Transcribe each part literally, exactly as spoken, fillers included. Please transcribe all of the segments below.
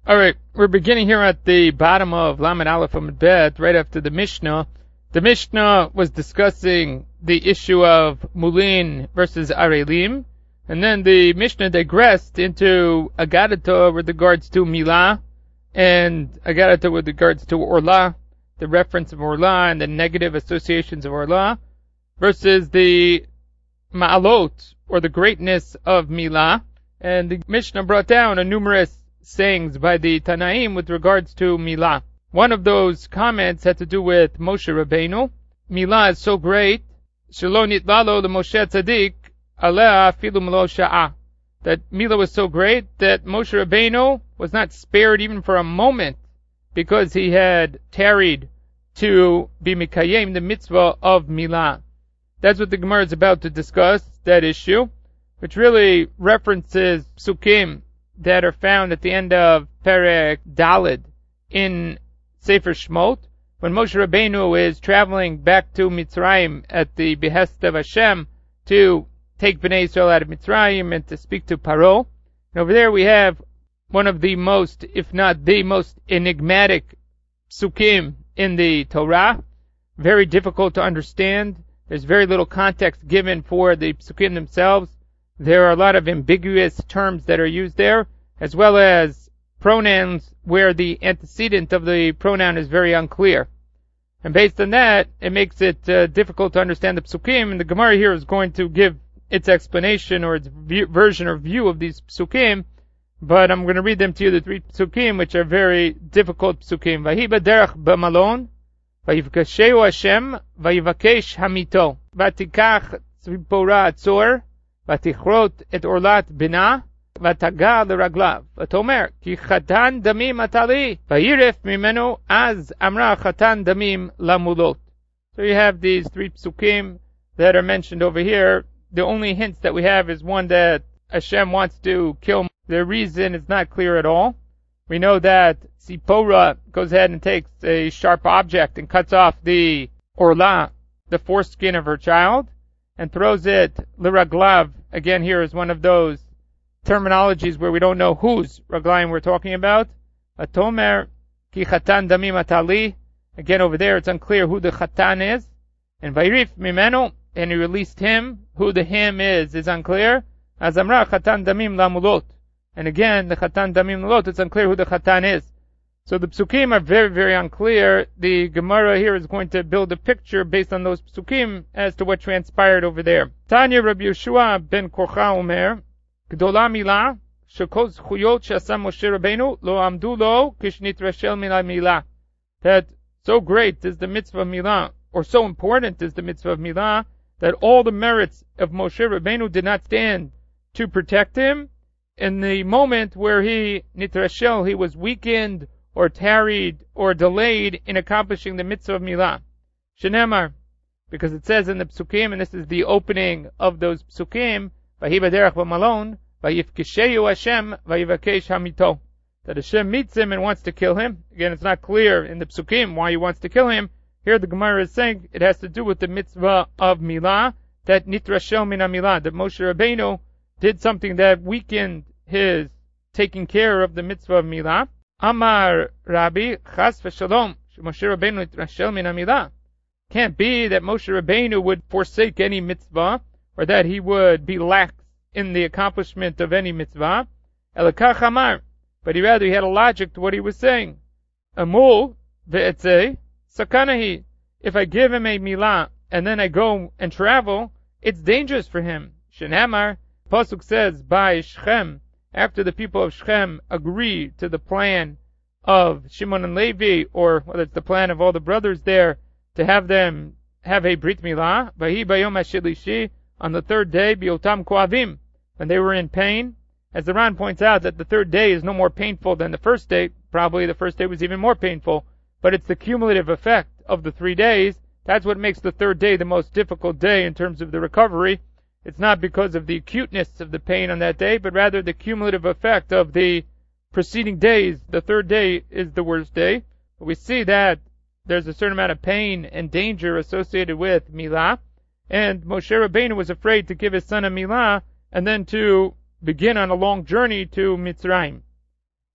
Alright, we're beginning here at the bottom of Lamed Aleph Amud Bet, right after the Mishnah. The Mishnah was discussing the issue of Mulin versus Arelim, and then the Mishnah digressed into Agadata with regards to Milah, and Agadata with regards to Orla, the reference of Orla and the negative associations of Orla, versus the Ma'alot, or the greatness of Milah, and the Mishnah brought down a numerous sayings by the Tanaim with regards to Milah. One of those comments had to do with Moshe Rabbeinu. Milah is so great, Shelo nitlalo l'Moshe Tzadik, alea afilu melo sha'ah. That Milah was so great that Moshe Rabbeinu was not spared even for a moment because he had tarried to be mikayem the mitzvah of Milah. That's what the Gemara is about to discuss, that issue, which really references psukim that are found at the end of Perek Daled in Sefer Shmot, when Moshe Rabbeinu is traveling back to Mitzrayim at the behest of Hashem to take Bnei Israel out of Mitzrayim and to speak to Paro. And over there we have one of the most, if not the most enigmatic psukim in the Torah. Very difficult to understand. There's very little context given for the psukim themselves. There are a lot of ambiguous terms that are used there, as well as pronouns where the antecedent of the pronoun is very unclear. And based on that, it makes it uh, difficult to understand the psukim, and the Gemara here is going to give its explanation or its view, version or view of these psukim, but I'm going to read them to you, the three psukim, which are very difficult psukim. Vahi b'derech b'malon, vayivkasheu Hashem, vayivakesh hamito, vatikach tzipora atzor, ותכרות את עורלת בנה, ותגע לרגליו, ותאמר, כי חתן דמים אתה לי, וירף ממנו, אז אמרה חתן דמים למולות. So you have these three psukim that are mentioned over here. The only hints that we have is one that Hashem wants to kill. The reason is not clear at all. We know that Sipora goes ahead and takes a sharp object and cuts off the orla, the foreskin of her child, and throws it l'raglav. Again, here is one of those terminologies where we don't know whose raglayim we're talking about. Atomer ki chatan damim atali. Again, over there it's unclear who the chatan is. And vayrif mimenu, and he released him. Who the him is is unclear. Azamra chatan damim lamulot. And again, the chatan damim lamulot, it's unclear who the chatan is. So the psukim are very, very unclear. The Gemara here is going to build a picture based on those psukim as to what transpired over there. Tanya Rabbi Yeshua ben Korcha Omer, Gdola Milah, Shekol Zchuyot Shasam Moshe Rabbeinu, Lo Amdu Lo, Kishnit Rashel Milah Milah. That so great is the mitzvah of Milah, or so important is the mitzvah of Milah, that all the merits of Moshe Rabbeinu did not stand to protect him. In the moment where he, Nitrashel, he was weakened, or tarried, or delayed in accomplishing the mitzvah of Milah. Shenemar, because it says in the psukim, and this is the opening of those psukim, Vahi b'derech b'malon, vayifkesheyu Hashem, vayivakesh hamito. That Hashem meets him and wants to kill him. Again, it's not clear in the psukim why he wants to kill him. Here the Gemara is saying it has to do with the mitzvah of Milah, that nitrashel mina Milah, that Moshe Rabbeinu did something that weakened his taking care of the mitzvah of Milah. Amar Rabbi, Chas v'shalom, Moshe Rabbeinu nitrashel min hamilah. Can't be that Moshe Rabbeinu would forsake any mitzvah, or that he would be lax in the accomplishment of any mitzvah. Elakach amar, but he rather he had a logic to what he was saying. Amul ve'etzeh sakanahi. If I give him a milah and then I go and travel, it's dangerous for him. Shenamar, Pasuk says by Shechem, after the people of Shechem agree to the plan of Shimon and Levi, or whether it's the plan of all the brothers there, to have them have a Brit Milah, Vahi Bayom HaShilishi, on the third day, Biotam Koavim, when they were in pain. As the Ran points out, that the third day is no more painful than the first day. Probably the first day was even more painful, but it's the cumulative effect of the three days. That's what makes the third day the most difficult day in terms of the recovery. It's not because of the acuteness of the pain on that day, but rather the cumulative effect of the preceding days. The third day is the worst day. But we see that there's a certain amount of pain and danger associated with Milah, and Moshe Rabbeinu was afraid to give his son a Milah, and then to begin on a long journey to Mitzrayim.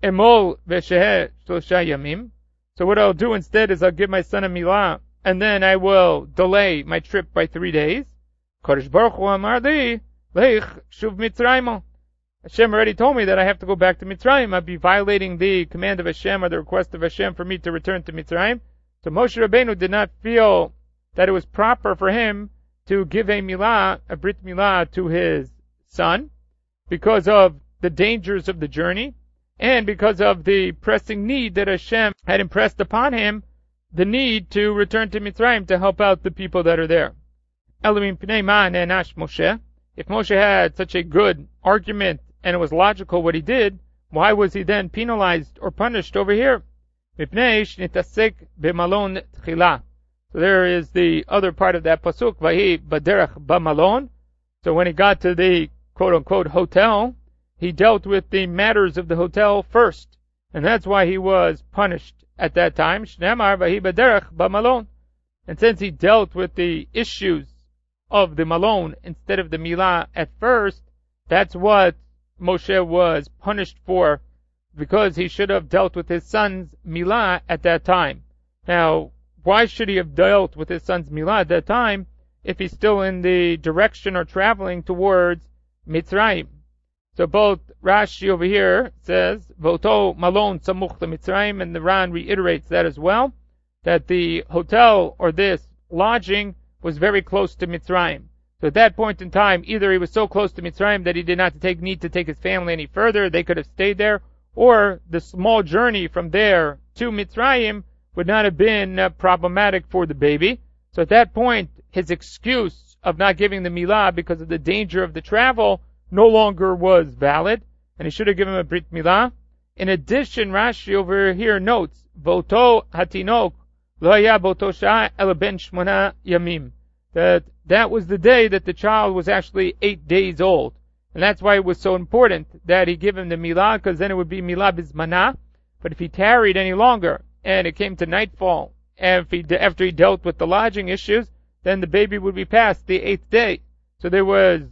emol v'sheheh shlosha yamim. So what I'll do instead is I'll give my son a milah, and then I will delay my trip by three days. Kodesh Baruch Hu amar li, leich shuv Mitzrayim. Hashem already told me that I have to go back to Mitzrayim. I'd be violating the command of Hashem or the request of Hashem for me to return to Mitzrayim. So Moshe Rabbeinu did not feel that it was proper for him to give a milah, a brit milah, to his son because of the dangers of the journey and because of the pressing need that Hashem had impressed upon him, the need to return to Mitzrayim to help out the people that are there. Elamim pnei ma ne'nash Moshe. If Moshe had such a good argument and it was logical what he did, why was he then penalized or punished over here? Mipnei shnitasek b'malon tchila. So there is the other part of that pasuk, Vahi baderech b'malon. So when he got to the quote-unquote hotel, he dealt with the matters of the hotel first. And that's why he was punished at that time. Shneamar Vahi baderech b'malon. And since he dealt with the issues of the malon instead of the milah at first, that's what Moshe was punished for, because he should have dealt with his son's milah at that time. Now, why should he have dealt with his son's milah at that time if he's still in the direction or traveling towards Mitzrayim? So both Rashi over here says, Voto malon samuch Mitzrayim, and the Ran reiterates that as well, that the hotel or this lodging was very close to Mitzrayim. So at that point in time, either he was so close to Mitzrayim that he did not take, need to take his family any further, they could have stayed there, or the small journey from there to Mitzrayim would not have been uh, problematic for the baby. So at that point, his excuse of not giving the milah because of the danger of the travel no longer was valid, and he should have given him a brit milah. In addition, Rashi over here notes, Voto hatinok lo haya boto shah ela ben shmona yamim. That that was the day that the child was actually eight days old. And that's why it was so important that he give him the milah, because then it would be milah bizmanah. But if he tarried any longer, and it came to nightfall, and if he, after he dealt with the lodging issues, then the baby would be past the eighth day. So there was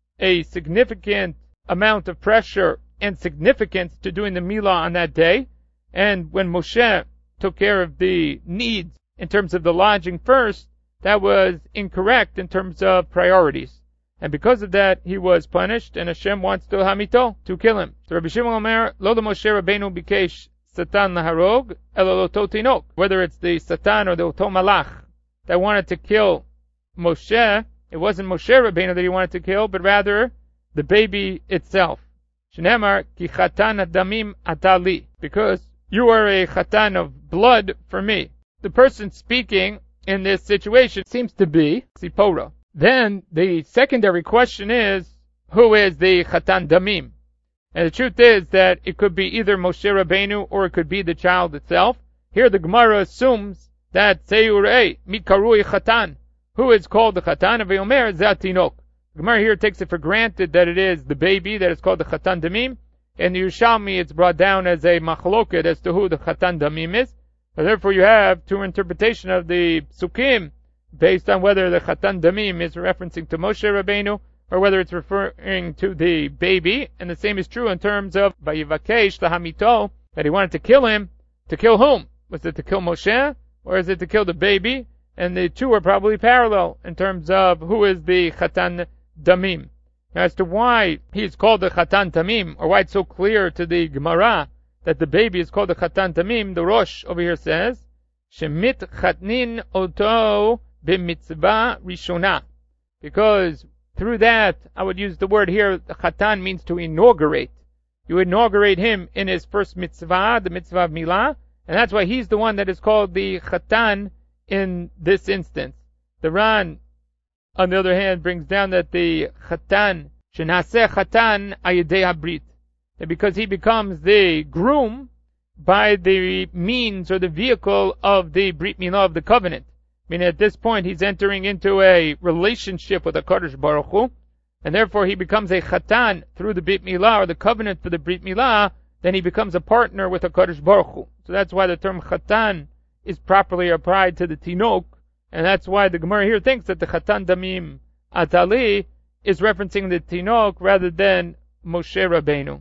a significant amount of pressure and significance to doing the milah on that day. And when Moshe took care of the needs in terms of the lodging first, that was incorrect in terms of priorities. And because of that, he was punished, and Hashem wants to hamito, to kill him. So Rabbi Shimon Omer, Lo de Moshe Rabbeinu bikesh Satan laharog, elo loto tinok. Whether it's the Satan or the Oto Malach that wanted to kill Moshe, it wasn't Moshe Rabbeinu that he wanted to kill, but rather the baby itself. Shneamar ki chatan adamim atali, because you are a chatan of blood for me. The person speaking in this situation seems to be Sipora. Then the secondary question is, who is the Chatan Damim? And the truth is that it could be either Moshe Rabbeinu or it could be the child itself. Here the Gemara assumes that Seirei Mikarui Chatan, who is called the Chatan of Eomer Zatinok. The Gemara here takes it for granted that it is the baby that is called the Chatan Damim. In the Yerushalmi it's brought down as a machloket as to who the Chatan Damim is. And therefore you have two interpretation of the Psukim based on whether the Chatan Damim is referencing to Moshe Rabbeinu or whether it's referring to the baby. And the same is true in terms of Vayivakesh Lahamito, that he wanted to kill him. To kill whom? Was it to kill Moshe or is it to kill the baby? And the two are probably parallel in terms of who is the Chatan Damim. Now as to why he is called the Chatan Damim, or why it's so clear to the Gemara that the baby is called the Chatan Tamim, the Rosh over here says, Shemit Chatnin Oto B'mitzvah Rishona. Because through that, I would use the word here, the Chatan means to inaugurate. You inaugurate him in his first mitzvah, the mitzvah of Milah, and that's why he's the one that is called the Chatan in this instance. The Ran, on the other hand, brings down that the Chatan, Shenaseh Chatan Ayidei Habrit, because he becomes the groom by the means or the vehicle of the Brit Milah of the covenant. I mean, at this point, he's entering into a relationship with the Kadosh Baruch Hu, and therefore he becomes a Chatan through the Brit Milah or the covenant for the Brit Milah, then he becomes a partner with the Kadosh Baruch Hu. So that's why the term Chatan is properly applied to the Tinok, and that's why the Gemara here thinks that the Chatan Damim Atali is referencing the Tinok rather than Moshe Rabbeinu.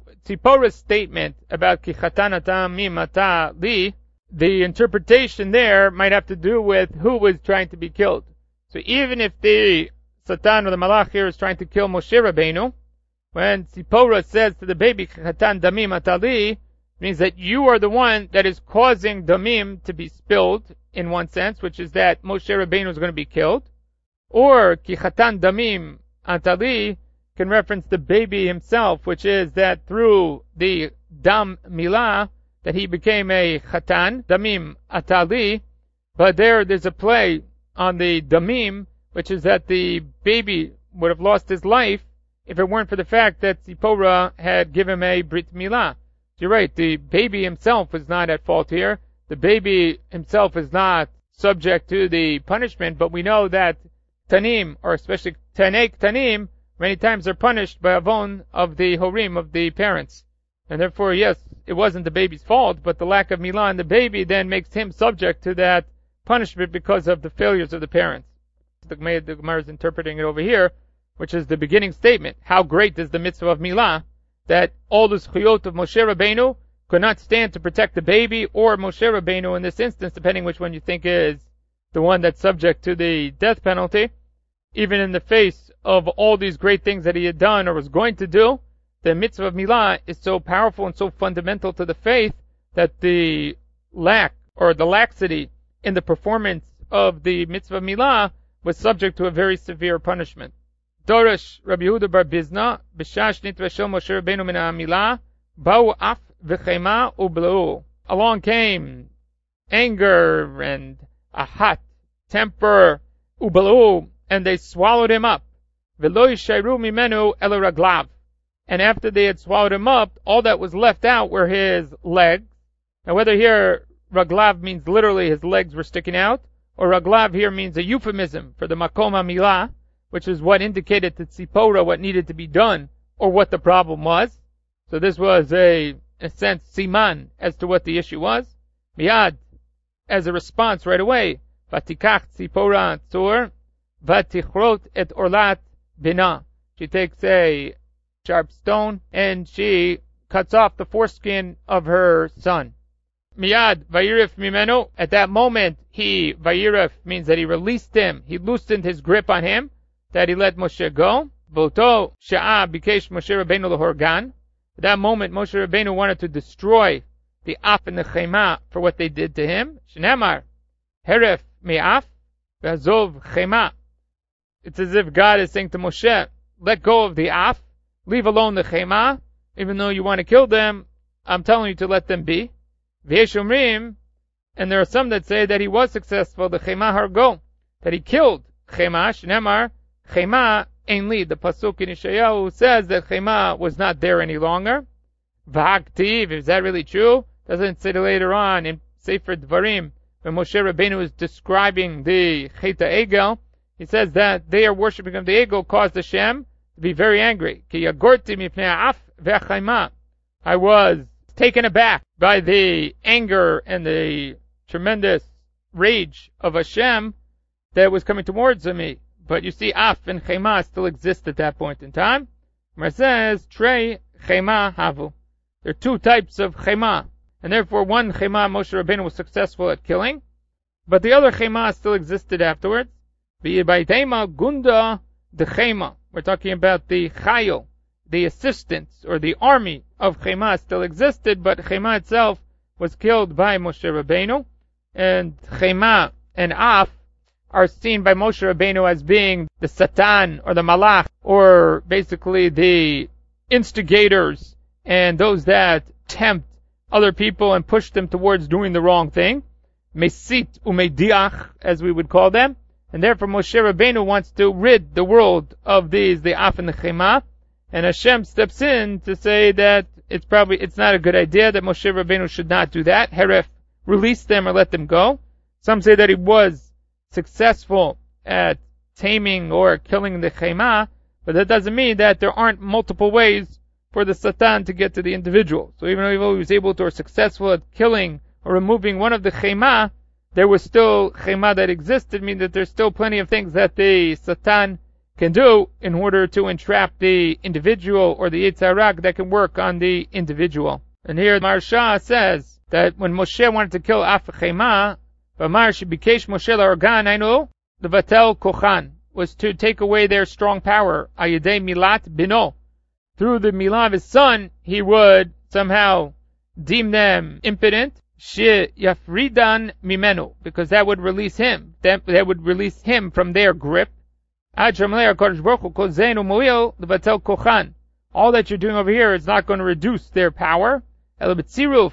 Tzipporah's statement about ki chatan damim ata li, the interpretation there might have to do with who was trying to be killed. So even if the Satan or the Malach here is trying to kill Moshe Rabbeinu, when Tzipporah says to the baby chatan damim ata li, means that you are the one that is causing damim to be spilled, in one sense, which is that Moshe Rabbeinu is going to be killed. Or ki chatan damim ata li can reference the baby himself, which is that through the dam milah that he became a chatan, damim ata li. But there, there's a play on the damim, which is that the baby would have lost his life if it weren't for the fact that Tzipporah had given him a brit milah. You're right, the baby himself is not at fault here. The baby himself is not subject to the punishment, but we know that tanim, or especially tanei tanim, many times are punished by avon of the horim, of the parents. And therefore, yes, it wasn't the baby's fault, but the lack of milah in the baby then makes him subject to that punishment because of the failures of the parents. The Gemara is interpreting it over here, which is the beginning statement. How great is the mitzvah of milah, that all the zchuyot of Moshe Rabbeinu could not stand to protect the baby or Moshe Rabbeinu in this instance, depending which one you think is the one that's subject to the death penalty. Even in the face of all these great things that he had done or was going to do, the mitzvah of milah is so powerful and so fundamental to the faith that the lack or the laxity in the performance of the mitzvah of milah was subject to a very severe punishment. Dorish Rabbi Yehuda bar Bizna, b'shash nitvashel Moshe Rabbeinu min ha'milah, ba'u af v'chema u'blau. Along came anger and a hot temper, u'blau, and they swallowed him up. V'lo yishayru mimenu ela raglav. And after they had swallowed him up, all that was left out were his legs. Now whether here raglav means literally his legs were sticking out, or raglav here means a euphemism for the makom ha'milah, which is what indicated to Tzipporah what needed to be done, or what the problem was. So this was a, in a sense, siman as to what the issue was. Miyad, as a response right away, Vatikach Tzipporah tzur, vatichrot et orlat bina. She takes a sharp stone, and she cuts off the foreskin of her son. Miyad, vayirif mimeno, at that moment, he, vayirif, means that he released him, he loosened his grip on him, that he let Moshe go. Voto sha'a bikesh Moshe Rabbeinu lehorgan. At that moment, Moshe Rabbeinu wanted to destroy the af and the chema for what they did to him. Shneimar, heref me'af, v'azov chema. It's as if God is saying to Moshe, let go of the af, leave alone the chema, even though you want to kill them, I'm telling you to let them be. V'yesh omrim, and there are some that say that he was successful, the chema hargo, that he killed chema. Shneimar, chema ein li. The pasuk in Yeshayahu says that chema was not there any longer. V'haktiv, is that really true? Doesn't it say later on in Sefer Dvarim, when Moshe Rabbeinu is describing the Chet HaEgel, he says that they are worshipping of the Egel caused Hashem to be very angry. Ki yagorti mipnei ha'af ve'chema. I was taken aback by the anger and the tremendous rage of Hashem that was coming towards me. But you see, af and chema still exist at that point in time. Where it says, trei chema havu. There are two types of chema. And therefore one chema Moshe Rabbeinu was successful at killing. But the other chema still existed afterwards. V'yibaitema gunda de chema. We're talking about the chayil, the assistants, or the army of chema still existed, but chema itself was killed by Moshe Rabbeinu. And chema and af are seen by Moshe Rabbeinu as being the Satan or the Malach, or basically the instigators and those that tempt other people and push them towards doing the wrong thing. Mesit umediach, as we would call them. And therefore Moshe Rabbeinu wants to rid the world of these, the Af and the Chema. And Hashem steps in to say that it's probably, it's not a good idea, that Moshe Rabbeinu should not do that. Heref, release them or let them go. Some say that he was successful at taming or killing the chema, but that doesn't mean that there aren't multiple ways for the Satan to get to the individual. So even though he was able to or successful at killing or removing one of the chema, there was still chema that existed, meaning that there's still plenty of things that the Satan can do in order to entrap the individual or the Yetzer Hara that can work on the individual. And here Maharsha says that when Moshe wanted to kill Af Chema, V'amar shebikesh Moshe la'organ hainu levatel kochan, was to take away their strong power, ayidei milat bino. Through the milah of his son, he would somehow deem them impotent, she yafridan mimenu, because that would release him, that, that would release him from their grip. All that you're doing over here is not going to reduce their power. That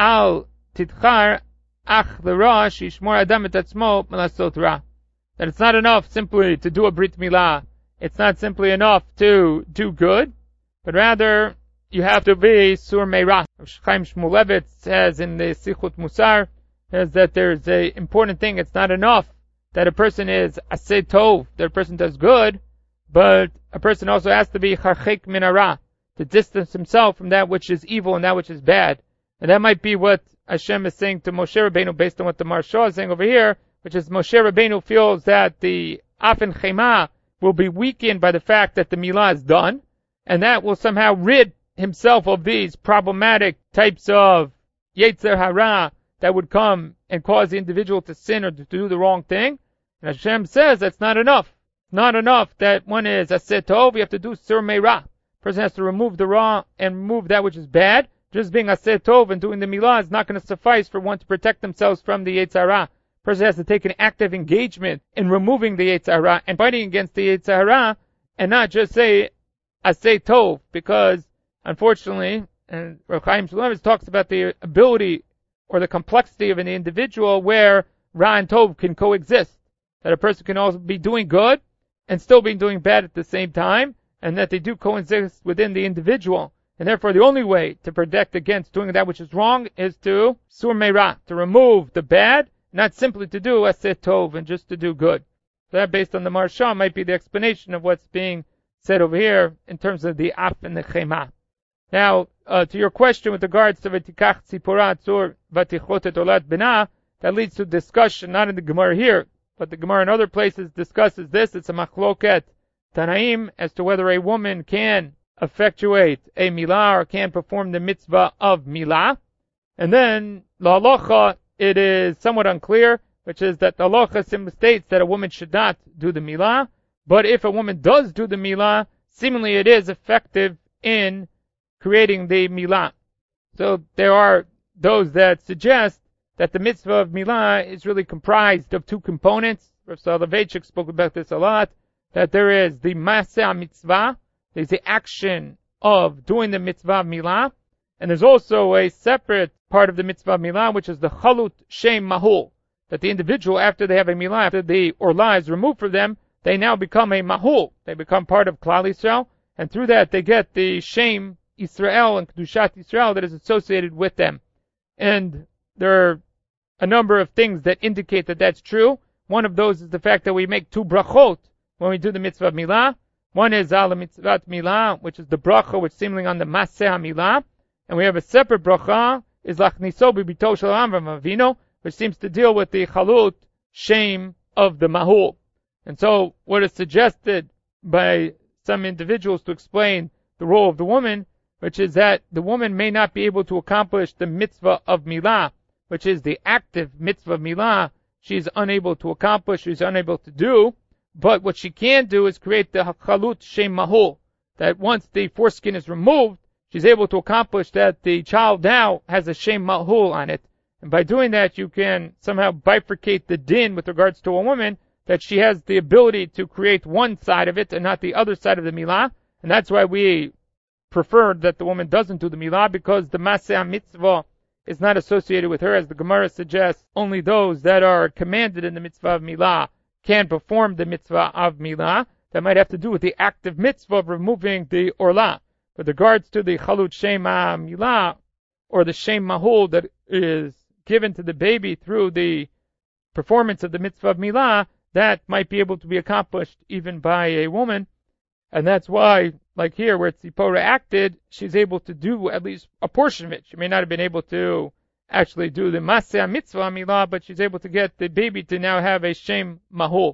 it's not enough simply to do a brit milah. It's not simply enough to do good, but rather you have to be sur meirah. Chaim Shmulevitz says in the Sichut Musar, says that there's a important thing. It's not enough that a person is aseh tov, that a person does good, but a person also has to be charchek min hara, to distance himself from that which is evil and that which is bad. And that might be what Hashem is saying to Moshe Rabbeinu based on what the Maharsha is saying over here, which is Moshe Rabbeinu feels that the Af and Chema will be weakened by the fact that the milah is done, and that will somehow rid himself of these problematic types of Yetzer Hara that would come and cause the individual to sin or to do the wrong thing. And Hashem says that's not enough. Not enough that one is aseh tov, you have to do sur meirah. Person has to remove the ra and remove that which is bad. Just being aseh tov and doing the milah is not going to suffice for one to protect themselves from the Yetzer Hara. Person has to take an active engagement in removing the Yetzer Hara and fighting against the Yetzer Hara, and not just say aseh tov, because unfortunately, and Rav Chaim Shmulevitz talks about the ability or the complexity of an individual where Ra and Tov can coexist. That a person can also be doing good and still be doing bad at the same time, and that they do coexist within the individual. And therefore the only way to protect against doing that which is wrong is to sur meirah, to remove the bad, not simply to do aseh tov and just to do good. So that, based on the Maharsha, might be the explanation of what's being said over here in terms of the Af and the Chema. Now, uh, to your question with regards to V'tikach tzipora tzur v'tichotet olat bina, that leads to discussion, not in the Gemara here, but the Gemara in other places discusses this. It's a machloket Tanaim as to whether a woman can effectuate a milah or can perform the mitzvah of milah. And then, la halacha, it is somewhat unclear, which is that the halacha simply states that a woman should not do the milah, but if a woman does do the milah, seemingly it is effective in creating the milah. So there are those that suggest that the mitzvah of milah is really comprised of two components. Rav Soloveitchik spoke about this a lot, that there is the maseh mitzvah, there's the action of doing the mitzvah of milah, and there's also a separate part of the mitzvah of milah, which is the chalut shem mahul, that the individual, after they have a milah, after the orla is removed from them, they now become a mahul, they become part of Klal Yisrael, and through that they get the shem Israel and Kedushat Israel that is associated with them. And there are a number of things that indicate that that's true. One of those is the fact that we make two brachot when we do the mitzvah of milah. One is al mitzvat milah, which is the bracha which is seemingly on the maseh milah, and we have a separate bracha is lachniso b'bito shel Avram Avinu, which seems to deal with the chalut shame of the mahul. And so, what is suggested by some individuals to explain the role of the woman, which is that the woman may not be able to accomplish the mitzvah of milah, which is the active mitzvah of milah. She is unable to accomplish, she is unable to do, but what she can do is create the chalut shem mahul, that once the foreskin is removed, she's able to accomplish that the child now has a shem mahul on it. And by doing that, you can somehow bifurcate the din with regards to a woman, that she has the ability to create one side of it and not the other side of the milah. And that's why we prefer that the woman doesn't do the milah, because the maseh mitzvah is not associated with her. As the Gemara suggests, only those that are commanded in the mitzvah of milah can perform the mitzvah of milah. That might have to do with the active mitzvah of removing the orla. With regards to the chalut shem milah, or the shem mahul that is given to the baby through the performance of the mitzvah of milah, that might be able to be accomplished even by a woman. And that's why, like here, where Tzipora acted, she's able to do at least a portion of it. She may not have been able to actually do the maseh mitzvah milah, but she's able to get the baby to now have a shem mahul.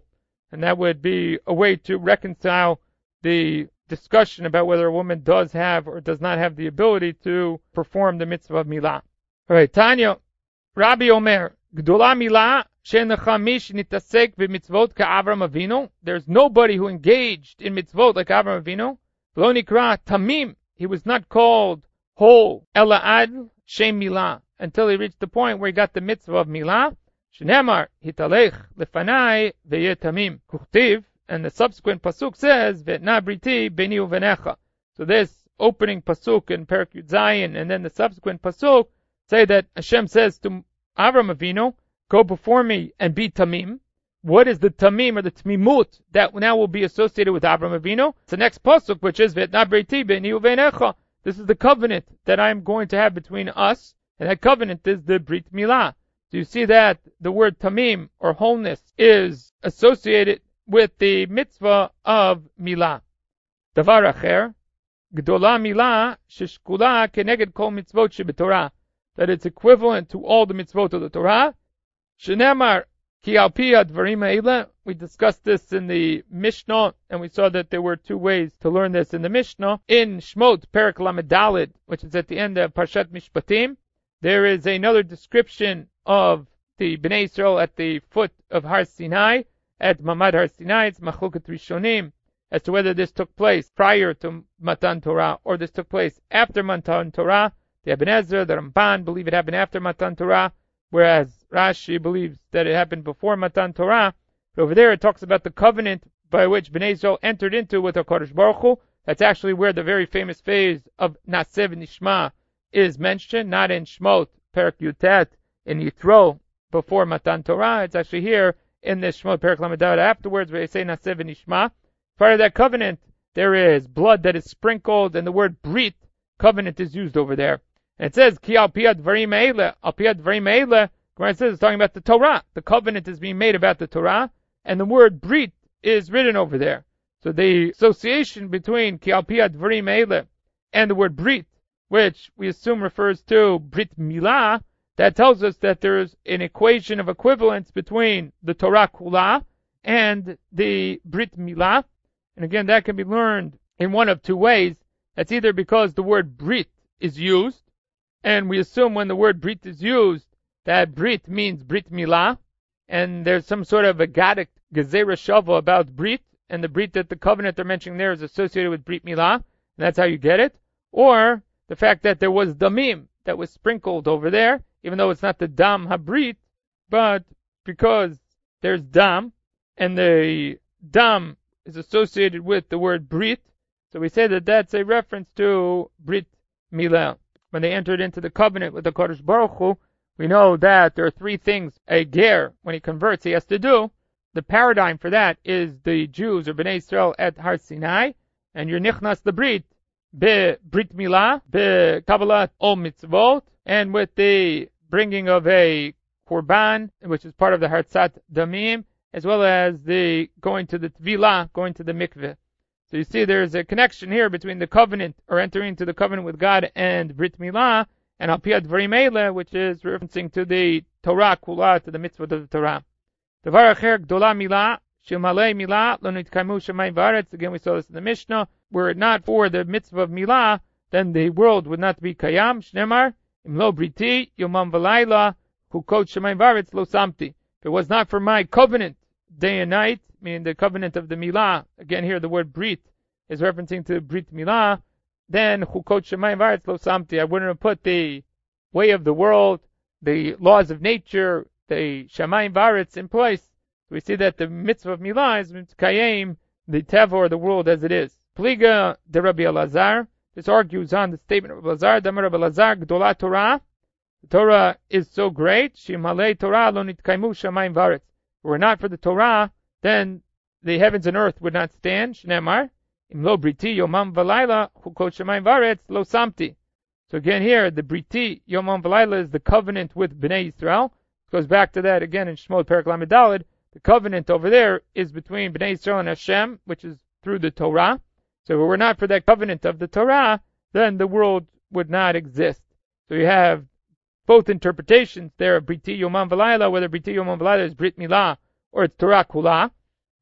And that would be a way to reconcile the discussion about whether a woman does have or does not have the ability to perform the mitzvah of milah. All right, Tanya, Rabbi Omer, Gdola milah she'en lecha mish nitasek b'mitzvot ka'Avram Avinu. There's nobody who engaged in mitzvot like Avram Avinu. Lo nikra tamim. He was not called whole. Ela ad shem milah, until he reached the point where he got the mitzvah of milah. Shneimar hitalech lefanai v'yeh tamim. Kuchtiv. And the subsequent pasuk says, "Ve'na briti beni uvenecha." So this opening pasuk in Perek Yud Zayin, and then the subsequent pasuk say that Hashem says to Avram Avinu, "Go before me and be tamim." What is the tamim or the tmimut that now will be associated with Avram Avinu? It's the next pasuk, which is "Ve'na briti beni uvenecha." This is the covenant that I am going to have between us, and that covenant is the Brit Milah. So you see that the word tamim or wholeness is associated with the mitzvah of milah. Davar acher, gdola milah sheshkula keneged kol mitzvot shebetorah, that it's equivalent to all the mitzvot of the Torah. Shenemar ki al pi advarim ha'ele. We discussed this in the Mishnah, and we saw that there were two ways to learn this in the Mishnah. In Shmot Perek Lamed Daled, which is at the end of Parshat Mishpatim, there is another description of the Bnei Yisrael at the foot of Har Sinai. At Mamad Har Sinai, it's Machloket Rishonim, as to whether this took place prior to Matan Torah or this took place after Matan Torah. The Ibn Ezra, the Ramban believe it happened after Matan Torah, whereas Rashi believes that it happened before Matan Torah. But over there it talks about the covenant by which Bnei Yisrael entered into with HaKadosh Baruch Hu. That's actually where the very famous phase of Nasev Nishma is mentioned, not in Shmot, Perek Yutet, in Yitro, before Matan Torah. It's actually here in this Shmot Perek Lamed Daled afterwards, where they say Nasev Nishma. Part of that covenant, there is blood that is sprinkled, and the word Brit, covenant, is used over there. And it says, Ki al pi advarim ha'ele, al pi advarim ha'ele, Gemara says it's talking about the Torah. The covenant is being made about the Torah, and the word Brit is written over there. So the association between Ki al pi advarim ha'ele and the word Brit, which we assume refers to Brit Milah, that tells us that there's an equation of equivalence between the Torah Kula and the Brit Milah. And again, that can be learned in one of two ways. That's either because the word Brit is used, and we assume when the word Brit is used, that Brit means Brit Milah, and there's some sort of a Gadic Gezerah Shava about Brit, and the Brit that the covenant they're mentioning there is associated with Brit Milah, and that's how you get it. Or the fact that there was Damim that was sprinkled over there, even though it's not the Dam Habrit, but because there's Dam, and the Dam is associated with the word Brit, so we say that that's a reference to Brit Milah. When they entered into the covenant with the Kodesh Baruch Hu, we know that there are three things a ger, when he converts, he has to do. The paradigm for that is the Jews or Bnei Yisrael at Har Sinai, and you're nichnas the Brit, be Brit Milah, be Kabbalat Ol Mitzvot, and with the bringing of a Korban, which is part of the Hartzat Damim, as well as the going to the Tvilah, going to the Mikveh. So you see there's a connection here between the covenant, or entering into the covenant with God, and Brit Milah, and Al Pi Advarim Ha'ele, which is referencing to the Torah Kula, to the mitzvah of the Torah. Davar acher gdola milah, shemalei milah, lo nitkaimu shamayim v'aretz. Again, we saw this in the Mishnah. Were it not for the mitzvah of milah, then the world would not be kayam. Shnemar, im lo briti, yomam v'layla, chukot shamayim v'aretz lo samti. If it was not for my covenant, day and night, meaning the covenant of the milah, again here the word brit is referencing to Brit Milah, then chukot shamayim v'aretz lo samti. I wouldn't have put the way of the world, the laws of nature, the shamayim v'aretz in place. We see that the mitzvah of milah is mitzkayim, the teva, or the world as it is. Pliga de Rabbi Elazar. This argues on the statement of Elazar. Damar Rabbi Elazar, Gdola Torah. The Torah is so great. Shimalei Torah lo nitkaimu shamayim v'aretz. If it were not for the Torah, then the heavens and earth would not stand. Shnemar, im lo briti yomam v'layla chukot shamayim v'aretz lo samti. So again here, the briti yomam v'layla is the covenant with Bnei Yisrael. It goes back to that again in Shmot Perek Lamed Daled. The covenant over there is between Bnei Yisrael and Hashem, which is through the Torah. So if it were not for that covenant of the Torah, then the world would not exist. So you have both interpretations there of Briti Yomam V'Layla, whether Briti Yomam V'Layla is Brit Milah or it's Torah Kula.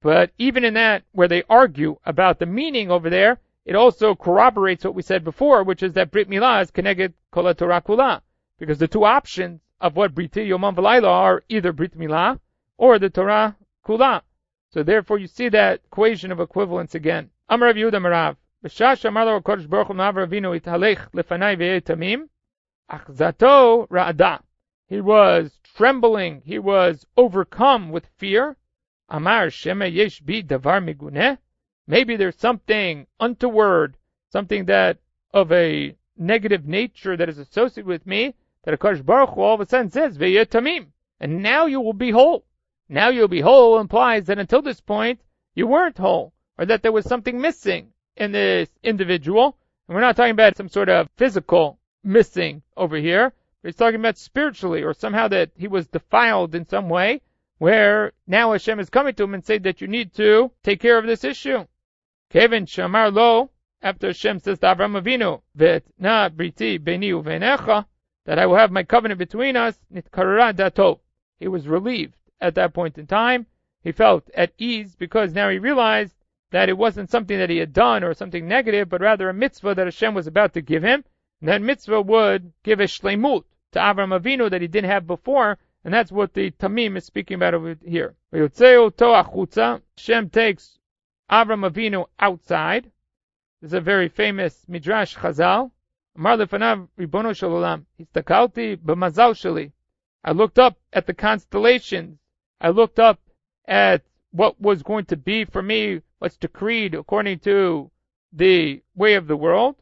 But even in that, where they argue about the meaning over there, it also corroborates what we said before, which is that Brit Milah is Keneged Kol HaTorah Kula. Because the two options of what Briti Yomam V'Layla are either Brit Milah or the Torah Kula. So therefore you see that equation of equivalence again. Amar Rav Yehuda Marav. B'shash amar lo HaKadosh Baruch Hu Avram Avinu ithalech lefanai ve'eh tamim. Achzato ra'ada. He was trembling. He was overcome with fear. Amar shema yesh bi davar miguneh. Maybe there's something untoward, something that of a negative nature that is associated with me, that HaKadosh Baruch Hu all of a sudden says, ve'eh tamim. And now you will be whole. Now you'll be whole implies that until this point, you weren't whole, or that there was something missing in this individual. And we're not talking about some sort of physical missing over here, but he's talking about spiritually, or somehow that he was defiled in some way, where now Hashem is coming to him and saying that you need to take care of this issue. Kevin Shamar Lo, after Hashem says to Avram Avinu, Vet na briti beni uvenecha, that I will have my covenant between us, nitkarara dato. He was relieved at that point in time. He felt at ease because now he realized that it wasn't something that he had done or something negative, but rather a mitzvah that Hashem was about to give him. And that mitzvah would give a shleimut to Avram Avinu that he didn't have before, and that's what the Tamim is speaking about over here. Hashem takes Avram Avinu outside. This is a very famous Midrash Chazal. Amar lefanav ribono shel olam, histakalti b'mazal sheli. I looked up at the constellations. I looked up at what was going to be for me, what's decreed according to the way of the world.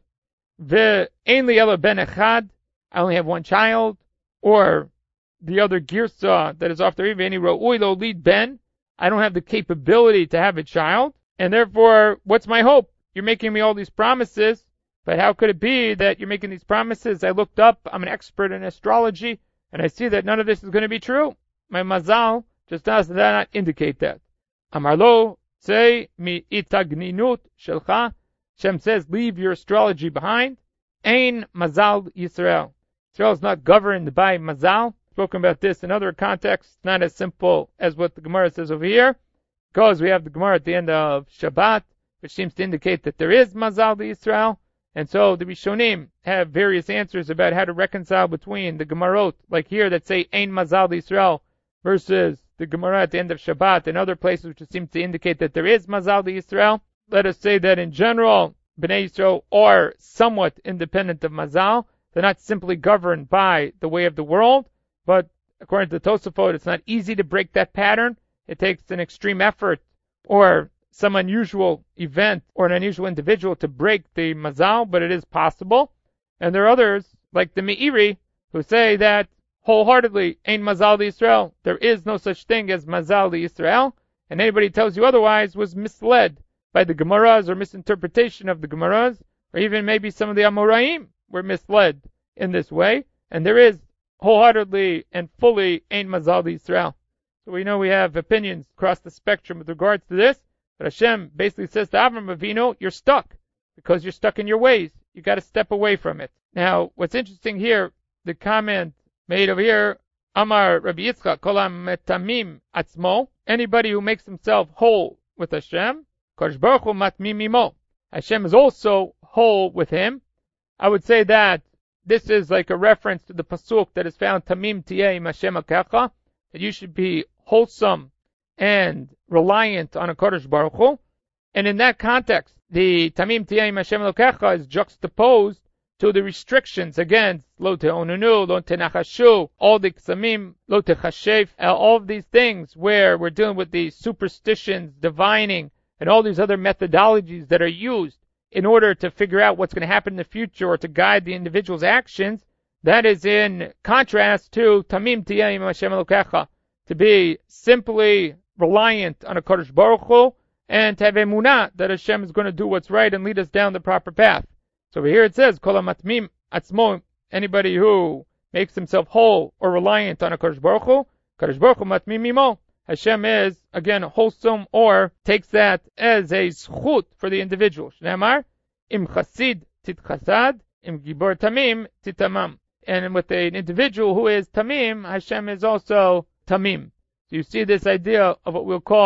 Ve'ein li ela ben echad, I only have one child. Or the other girsa that is off the river, any ro'ui lo lead ben, I don't have the capability to have a child. And therefore, what's my hope? You're making me all these promises, but how could it be that you're making these promises? I looked up, I'm an expert in astrology, and I see that none of this is going to be true. My mazal just does not indicate that. Amar lo, say mi itagninut shelcha. Shem says, leave your astrology behind. Ein mazal Yisrael. Israel is not governed by mazal. Spoken about this in other contexts, not as simple as what the Gemara says over here. Because we have the Gemara at the end of Shabbat, which seems to indicate that there is mazal to Israel. And so the Rishonim have various answers about how to reconcile between the Gemarot, like here that say Ein mazal to Israel, versus the Gemara at the end of Shabbat and other places which seem to indicate that there is mazal to Israel. Let us say that in general, Bnei Yisrael are somewhat independent of mazal. They're not simply governed by the way of the world, but according to Tosafot, it's not easy to break that pattern. It takes an extreme effort or some unusual event or an unusual individual to break the mazal, but it is possible. And there are others, like the Meiri, who say that wholeheartedly, Ein mazal to Israel. There is no such thing as mazal to Israel, and anybody who tells you otherwise was misled by the Gemaras or misinterpretation of the Gemaras, or even maybe some of the Amoraim were misled in this way, and there is wholeheartedly and fully Ein mazal to Israel. So we know we have opinions across the spectrum with regards to this, but Hashem basically says to Avram Avinu, you're stuck, because you're stuck in your ways. You got to step away from it. Now, what's interesting here, the comment made over here, Amar Rabbi Yitzchak, Kol HaMetamim Atzmo, anybody who makes himself whole with Hashem, Kodesh Baruch Hu matmim imo. Hashem is also whole with him. I would say that this is like a reference to the pasuk that is found Tamim tiyeh im Hashem akecha, that you should be wholesome and reliant on a Kodesh Baruch Hu. And in that context, the Tamim tiyeh im Hashem akecha is juxtaposed to the restrictions against lo te'onunu, lo tenachashu, all the ksamim, lo techashef, all of these things where we're dealing with the superstitions, divining, and all these other methodologies that are used in order to figure out what's going to happen in the future or to guide the individual's actions. That is in contrast to Tamim tiyeh im Hashem elokecha, to be simply reliant on a Kodesh Baruch Hu and to have emunah that Hashem is going to do what's right and lead us down the proper path. So over here it says, Kol HaMatmim Atzmo, anybody who makes himself whole or reliant on a Kodesh Baruch Hu, Kodesh Baruch Hu Matmim imo. Hashem is, again, wholesome or takes that as a zchut for the individual. Shneimar, im chasid titchasad, im gibor tamim titamam. And with an individual who is tamim, Hashem is also tamim. So you see this idea of what we'll call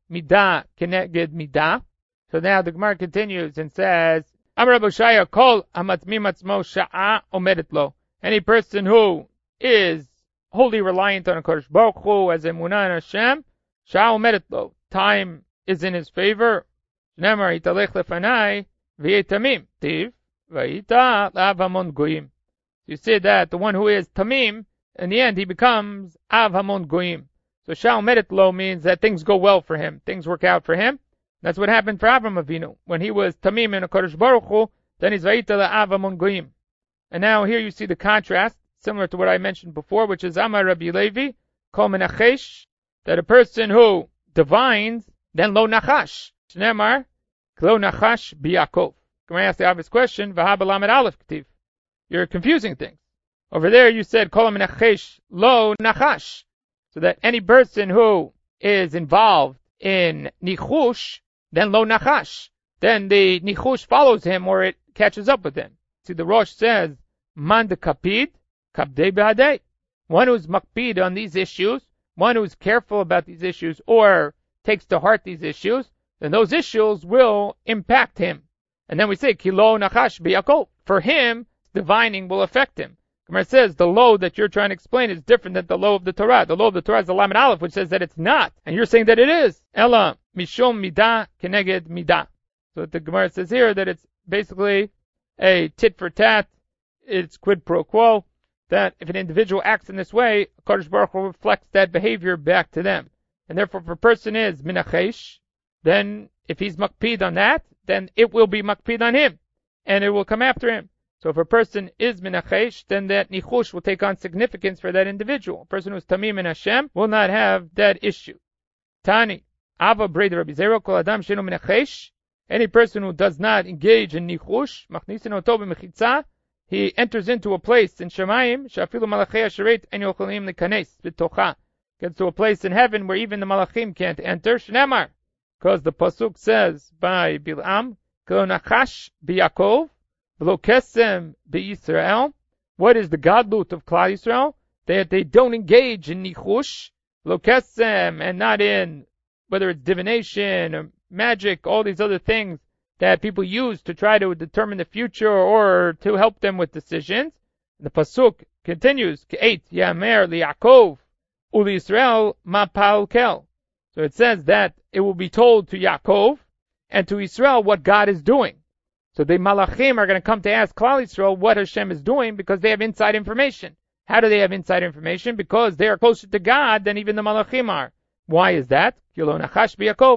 midah keneged midah. So now the Gemara continues and says, Amar Rabbi Shaya kol amatzmim atzmo sha'a omedet lo. Any person who is wholly reliant on a Kodesh Baruch Hu as emunah in Hashem, sha'a omedet lo. Time is in his favor. Shnemar italech lefanai v'yetamim tiv v'yita lav hamon goyim. You see that the one who is tamim, in the end he becomes av hamon goyim. So sha'a omedet lo means that things go well for him, things work out for him. That's what happened for Avram Avinu. When he was tamim in a Kodesh Baruch Hu, then he's vayita la'av hamon goyim. And now here you see the contrast, similar to what I mentioned before, which is Amar Rabbi Levi, kol menachesh, that a person who divines, then lo nachash. Shnemar, lo nachash biyakov. Can I ask the obvious question? V'ha b'lamed aleph k'tiv. You're confusing things. Over there you said kol menachesh lo nachash. So that any person who is involved in nichush, then lo nachash. Then the nichush follows him, or it catches up with him. See, the Rosh says, man de kapid, kapdei b'hadei. One who's makpid on these issues, one who's careful about these issues, or takes to heart these issues, then those issues will impact him. And then we say, ki lo nachash b'yakov. For him, divining will affect him. Gemara says the law that you're trying to explain is different than the law of the Torah. The law of the Torah is the Lamed Aleph, which says that it's not. And you're saying that it is. Ella mishom midah keneged midah. So the Gemara says here that it's basically a tit for tat. It's quid pro quo. That if an individual acts in this way, Kodesh Baruch Hu reflects that behavior back to them. And therefore, if a person is minachesh, then if he's makpid on that, then it will be makpid on him. And it will come after him. So if a person is minachesh, then that nichush will take on significance for that individual. A person who is tamim in Hashem will not have that issue. Tani, Ava Breda Rabbi Zero, Kol Adam Shenu Minachesh. Any person who does not engage in nichush, machnisin oto b'mechitza, he enters into a place in Shemayim, shafilu malachei asheret en yochalim lekanes b'tocha. Gets to a place in heaven where even the malachim can't enter. Shnemar, because the pasuk says by Bil'am, Kol nachash b'Yakov, V'lo kesem b'Yisrael. What is the godlut of Klal Yisrael? That they don't engage in nichush, v'lo kesem, and not in whether it's divination or magic, all these other things that people use to try to determine the future or to help them with decisions. The pasuk continues, K'eit yamer liYakov uli Yisrael ma palkel. So it says that it will be told to Yaakov and to Israel what God is doing. So the Malachim are going to come to ask Klal Yisrael what Hashem is doing because they have inside information. How do they have inside information? Because they are closer to God than even the Malachim are. Why is that? Because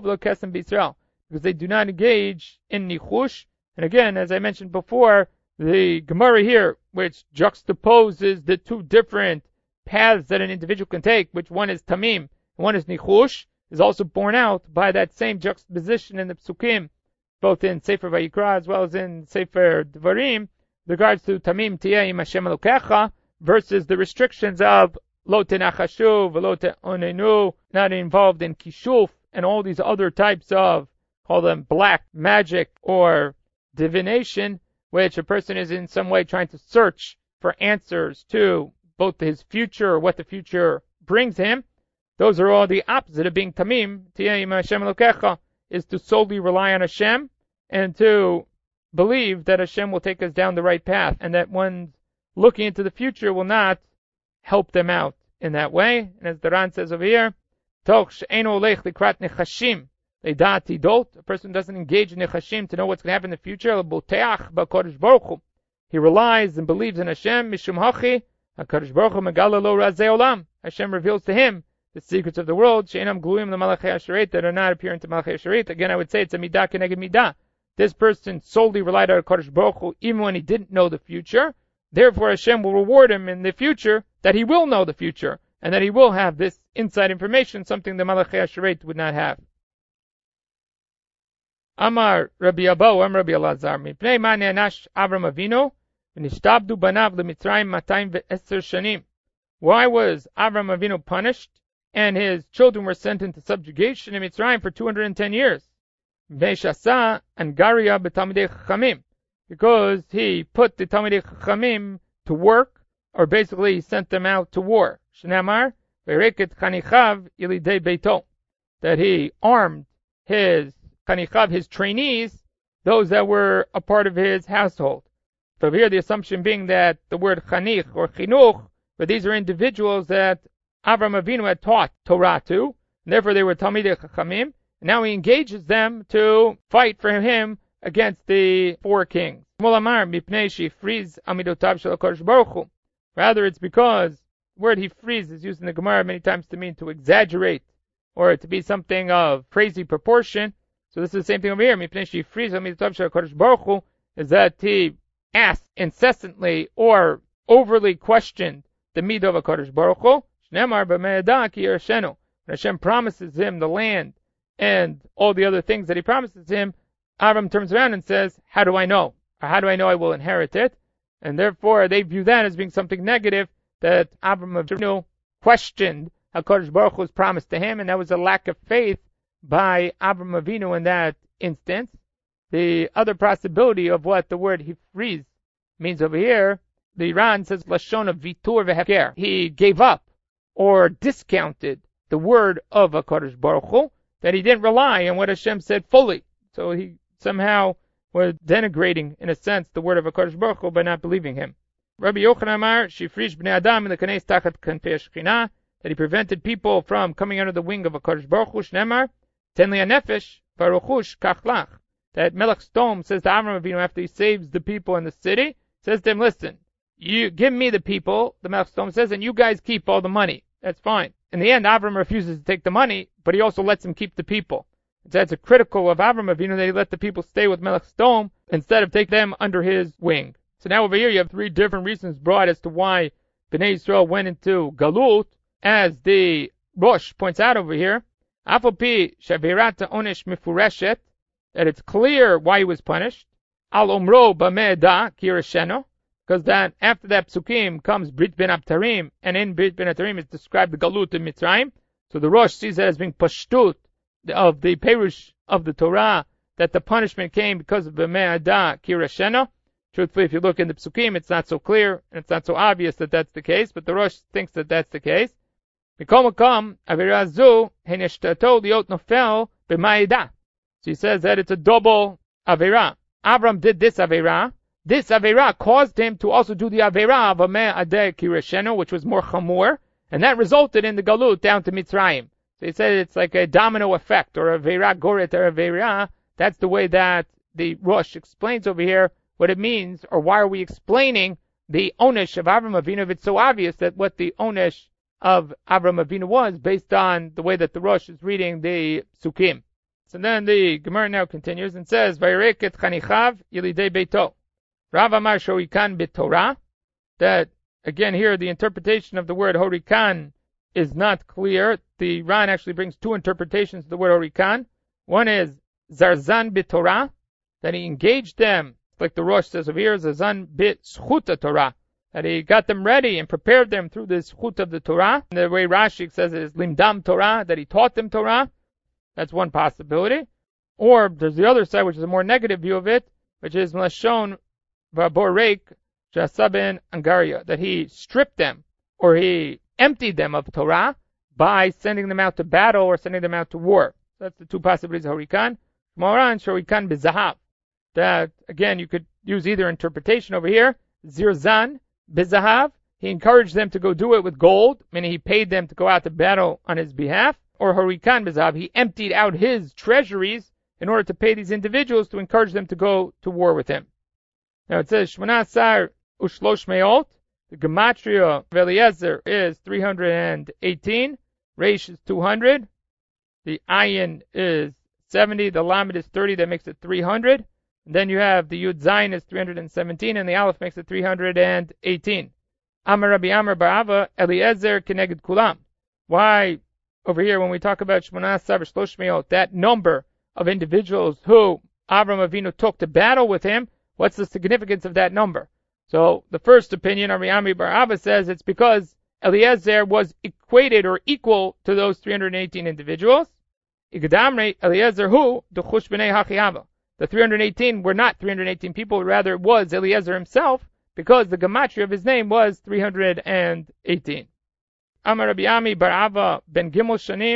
they do not engage in nichush. And again, as I mentioned before, the Gemara here, which juxtaposes the two different paths that an individual can take, which one is tamim and one is nichush, is also borne out by that same juxtaposition in the psukim, both in Sefer Vayikra as well as in Sefer Dvarim, with regards to Tamim Tiyeh im Hashem Elokecha versus the restrictions of Lo Tenachashu, V'lo Te'onenu, not involved in Kishuf, and all these other types of, call them black magic or divination, which a person is in some way trying to search for answers to both his future or what the future brings him. Those are all the opposite of being Tamim Tiyeh im Hashem Elokecha, is to solely rely on Hashem and to believe that Hashem will take us down the right path and that one looking into the future will not help them out in that way. And as the Ran says over here, a person doesn't engage in nechashim to know what's going to happen in the future. He relies and believes in Hashem. Hashem reveals to him the secrets of the world, that are not apparent to Malachei Asherit. Again, I would say it's a midah keneged midah. This person solely relied on Kodesh Baruch Hu even when he didn't know the future. Therefore, Hashem will reward him in the future that he will know the future and that he will have this inside information, something the Malachei Asherit would not have. Amar Rabbi Abba, Amar Rabbi Elazar, mipnei ma ne'anash Avram Avinu v'nishtabdu banav leMitzrayim matayim ve'eser shanim. Why was Avram Avinu punished and his children were sent into subjugation in Mitzrayim for two hundred ten years? Ve'shasa angaria b'talmidei chachamim, because he put the Talmidei Chachamim to work, or basically he sent them out to war. Shnamar ve'reket chanichav ilidei beito. that he armed his chanichav, his trainees, those that were a part of his household. So here the assumption being that the word chanich or chinuch, but these are individuals that Avram Avinu had taught Torah to, and therefore they were Talmidei Chachamim, and now he engages them to fight for him against the four kings. Rather, it's because the word Hifriz is used in the Gemara many times to mean to exaggerate, or to be something of crazy proportion. So this is the same thing over here. Is that he asked incessantly or overly questioned the midah of HaKadosh Baruch Hu. When Hashem promises him the land and all the other things that he promises him, Avram turns around and says, how do I know? Or how do I know I will inherit it? And therefore they view that as being something negative, that Avram Avinu questioned HaKadosh Baruch Hu's promise to him, and that was a lack of faith by Avram Avinu in that instance. The other possibility of what the word Hifriz means over here, the Iran says Lashon of Vitur v'Hefker. He gave up or discounted the word of HaKadosh Baruch Hu, that he didn't rely on what Hashem said fully. So he somehow was denigrating, in a sense, the word of HaKadosh Baruch Hu by not believing him. Rabbi Yochanan Amar, Shifrish b'nei Adam l'kaneis tachat kanfei Shekhinah, that he prevented people from coming under the wing of HaKadosh Baruch Hu. Shnemar, ten li hanefesh v'aruchush kach lach. That Melech Sdom says to Avram Avinu after he saves the people in the city, says to him, listen, you give me the people, the Melech Sdom says, and you guys keep all the money. That's fine. In the end, Avram refuses to take the money, but he also lets him keep the people. So that's a critical of Avram Avinu, that he let the people stay with Melech Sdom instead of take them under his wing. So now over here you have three different reasons brought as to why Bnei Yisrael went into Galut, as the Rosh points out over here. Afopi shavirata onesh mifureshet, that it's clear why he was punished. Al omro b'me'eda kirasheno, because that after that psukim comes Brit Ben Abtarim, and in Brit Ben Abtarim is described the Galut in Mitzrayim. So the Rosh sees that as being pashtut of the Perush of the Torah, that the punishment came because of b'me'eda kirasheno. Truthfully, if you look in the psukim, it's not so clear, and it's not so obvious that that's the case, but the Rosh thinks that that's the case. So he says that it's a double Avera. Avram did this Avera. This Avera caused him to also do the Avera of Ameh Adeh Kireshenu, which was more Chamor, and that resulted in the Galut down to Mitzrayim. So he said it's like a domino effect, or Avera Goret or Avera. That's the way that the Rosh explains over here what it means, or why are we explaining the Onesh of Avram Avinu if it's so obvious that what the Onesh of Avram Avinu was, based on the way that the Rosh is reading the Sukkim. So then the Gemara now continues and says, Vayireket chanichav yilidei beito. Rav Amar shorikan b'Torah. That, again here, the interpretation of the word horikan is not clear. The Ran actually brings two interpretations of the word horikan. One is zarzan b'Torah, that he engaged them, like the Rosh says over here, zarzan b'schuta Torah, that he got them ready and prepared them through the schut of the Torah. And the way Rashi says it is limdam Torah, that he taught them Torah. That's one possibility. Or there's the other side, which is a more negative view of it, which is Lashon Vaborek Jasaben Angaria, that he stripped them, or he emptied them of Torah by sending them out to battle or sending them out to war. That's the two possibilities of Horikan. Moran Shorikan Bizahav. That, again, you could use either interpretation over here. Zirzan Bizahav, he encouraged them to go do it with gold, meaning he paid them to go out to battle on his behalf. Or Horikan Bizahav, he emptied out his treasuries in order to pay these individuals to encourage them to go to war with him. Now it says, Shmona Asar Ushlosh Meot, the Gematria of Eliezer is three hundred eighteen, Reish is two hundred, the Ayin is seventy, the Lamed is thirty, that makes it three hundred, and then you have the Yud Zayin is three hundred seventeen, and the Aleph makes it three hundred eighteen. Amar Rabbi Amar Barava, Eliezer Keneged Kulam. Why, over here, when we talk about Shmona Asar V'Shlosh Meot, that number of individuals who Avram Avinu took to battle with him, what's the significance of that number? So the first opinion, Rabbi Ami Bar Abba, says it's because Eliezer was equated or equal to those three hundred eighteen individuals. Igdamre Eliezer hu d'chush b'nei hachiava. The three hundred eighteen were not three hundred eighteen people, rather it was Eliezer himself, because the gematria of his name was three hundred eighteen. Amar Rabbi Ami Bar Abba ben Gimel Shanim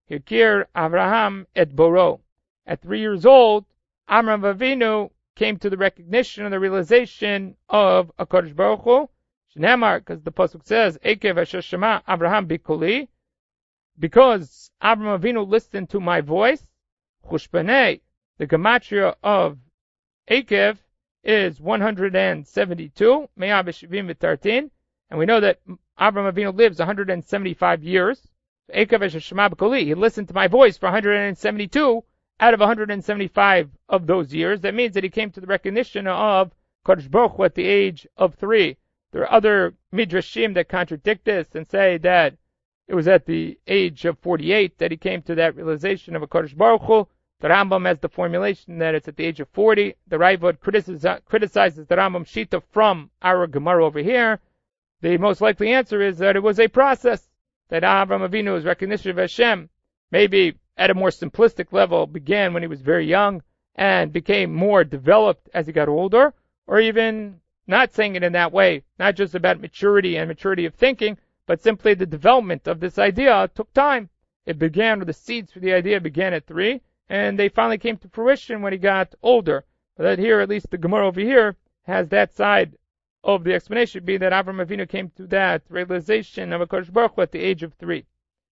Hikir Avraham et Boro. At three years old, Amram Avinu came to the recognition and the realization of HaKadosh Baruch Hu. Shneimar, because the pasuk says, Ekev asher shema Avraham bikoli, because Avram Avinu listened to my voice. Chushpanei, the gematria of Ekev is one hundred seventy-two, Me'ah v'shivim v'tartin, and we know that Avram Avinu lives one hundred seventy-five years. Ekev asher shema b'koli, he listened to my voice for one hundred seventy-two out of one hundred seventy-five of those years. That means that he came to the recognition of Kadosh Baruch Hu at the age of three. There are other midrashim that contradict this and say that it was at the age of forty-eight that he came to that realization of a Kadosh Baruch Hu. The Rambam has the formulation that it's at the age of forty. The Raavad criticizes the Rambam Shita from our Gemara over here. The most likely answer is that it was a process that Avram Avinu's recognition of Hashem, maybe at a more simplistic level, began when he was very young and became more developed as he got older, or even not saying it in that way, not just about maturity and maturity of thinking, but simply the development of this idea took time. It began with the seeds for the idea began at three, and they finally came to fruition when he got older. But that here, at least the Gemara over here, has that side of the explanation, being that Avram Avinu came to that realization of HaKadosh Baruch Hu at the age of three.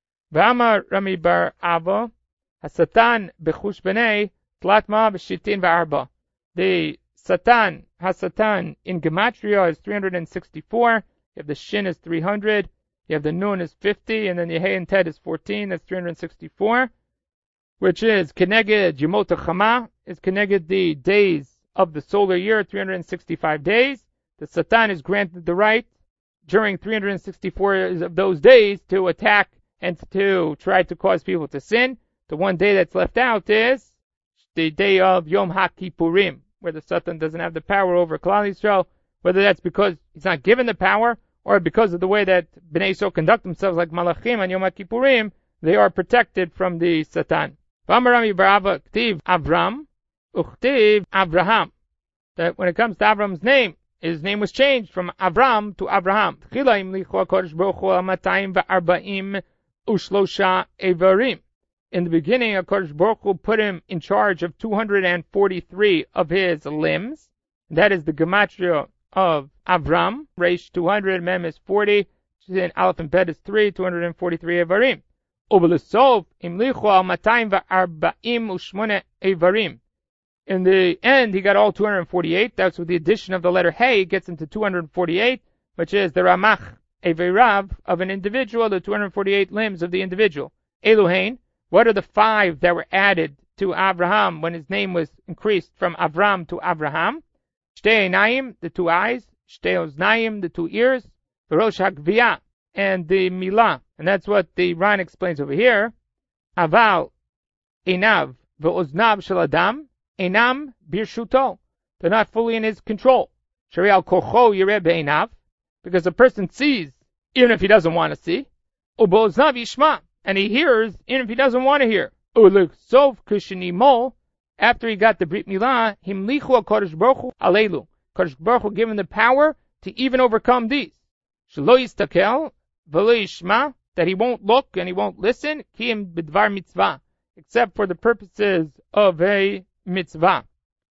V'amar Rami bar Ava, Hasatan b'chush b'nei, tlatma b'shitin v'arba. The Satan, Hasatan in Gematria is three hundred sixty-four, you have the Shin is three hundred, you have the Nun is fifty, and then the Hey and Ted is fourteen, that's three hundred sixty-four, which is Keneged Yemot HaChama, is Keneged the days of the solar year, three hundred sixty-five days. The Satan is granted the right during three hundred sixty-four of those days to attack and to try to cause people to sin. The one day that's left out is the day of Yom HaKippurim, where the Satan doesn't have the power over Klal Yisrael, whether that's because he's not given the power or because of the way that Bnei Yisrael conduct themselves like Malachim on Yom HaKippurim, they are protected from the Satan. V'amarami barava k'tiv Avram, u'k'tiv Avraham. That when it comes to Avram's name, his name was changed from Avram to Abraham. Tchila imlichu HaKadosh Baruch Hu al matayim v'arba'im u'shlosha evarim. In the beginning, HaKadosh Baruch Hu put him in charge of two hundred forty-three of his limbs. That is the gematria of Avram. Reish two hundred, Mem is forty, and Aleph and Bet is three, two hundred forty-three evarim. Ubelisov imlichu al matayim v'arba'im u'shmona evarim. In the end, he got all two hundred forty-eight. That's with the addition of the letter Hey, gets into two hundred forty-eight, which is the Ramach Everav of an individual, the two hundred forty-eight limbs of the individual. Eluhain. What are the five that were added to Abraham when his name was increased from Avram to Abraham? Shtei Einayim, the two eyes. Shtei Oznayim, the two ears. The Rosh HaGviyah, and the Milah. And that's what the Ran explains over here. Aval, Einav, Ve'oznav Shel Adam, Einam Birshuto. They're not fully in his control. Shari al Kocho Yireh Be'einav, because a person sees even if he doesn't want to see. U'Be'oznav Yishma, and he hears even if he doesn't want to hear. U'Liksov Kishinimo, after he got the Brit Milah, Himlichu HaKadosh Baruch Hu Alelu. Kadosh Baruch Hu gave him the power to even overcome these. Shelo Yistakel V'lo Yishma, that he won't look and he won't listen, Kiyim B'dvar Mitzvah, except for the purposes of a mitzvah.